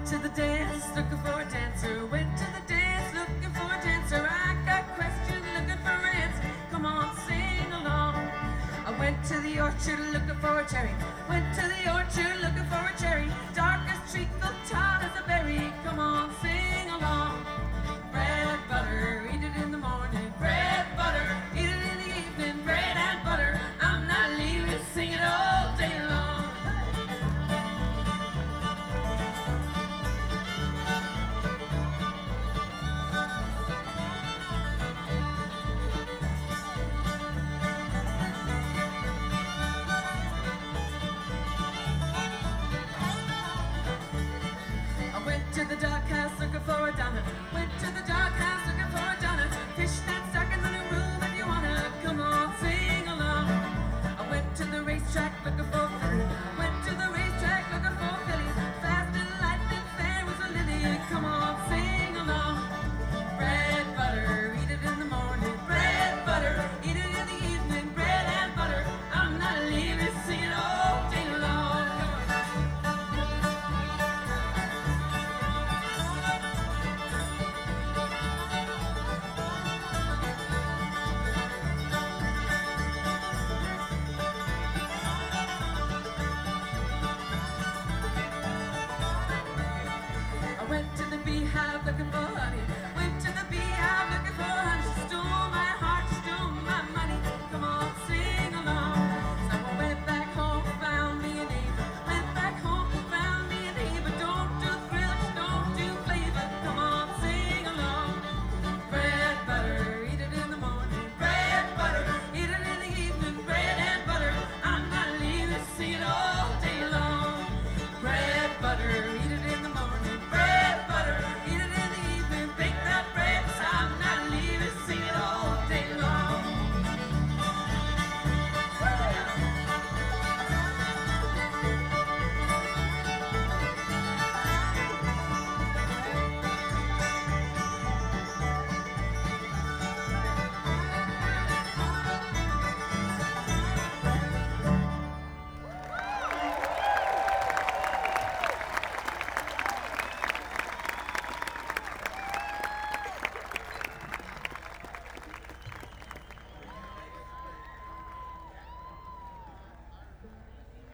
to the dance, looking for a dancer. Went to the dance, looking for a dancer. I got questions, looking for answers. Come on, sing along. I went to the orchard, looking for a cherry. Went to the orchard, looking for a cherry. Dark as treacle, tall as a berry. Come on, sing along. Bread, butter, eat it in the morning. Bread, butter, eat it in the evening. Bread and butter, I'm not leaving. Sing it all day long. To the